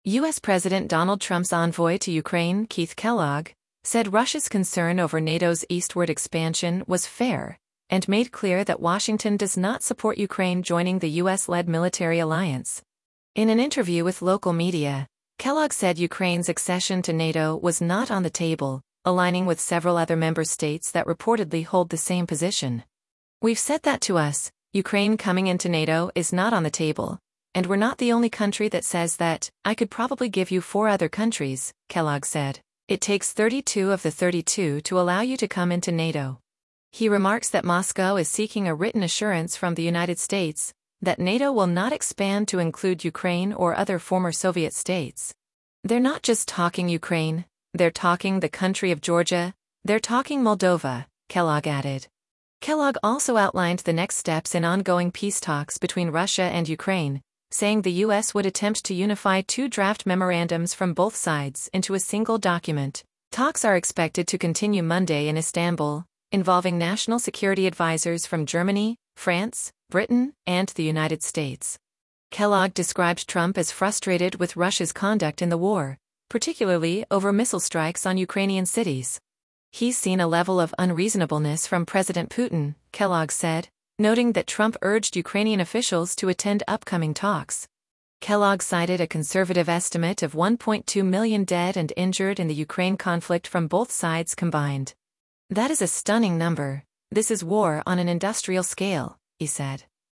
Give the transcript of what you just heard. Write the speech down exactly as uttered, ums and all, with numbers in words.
U S President Donald Trump's envoy to Ukraine, Keith Kellogg, said Russia's concern over NATO's eastward expansion was fair, and made clear that Washington does not support Ukraine joining the U S-led military alliance. In an interview with local media, Kellogg said Ukraine's accession to NATO was not on the table, aligning with several other member states that reportedly hold the same position. "We've said that to us, Ukraine coming into NATO is not on the table. And we're not the only country that says that. I could probably give you four other countries," Kellogg said. "It takes thirty-two of the thirty-two to allow you to come into NATO." He remarks that Moscow is seeking a written assurance from the United States that NATO will not expand to include Ukraine or other former Soviet states. "They're not just talking Ukraine, they're talking the country of Georgia, they're talking Moldova," Kellogg added. Kellogg also outlined the next steps in ongoing peace talks between Russia and Ukraine, saying the U S would attempt to unify two draft memorandums from both sides into a single document. Talks are expected to continue Monday in Istanbul, involving national security advisors from Germany, France, Britain, and the United States. Kellogg described Trump as frustrated with Russia's conduct in the war, particularly over missile strikes on Ukrainian cities. "He's seen a level of unreasonableness from President Putin," Kellogg said, noting that Trump urged Ukrainian officials to attend upcoming talks. Kellogg cited a conservative estimate of one point two million dead and injured in the Ukraine conflict from both sides combined. "That is a stunning number. This is war on an industrial scale," he said.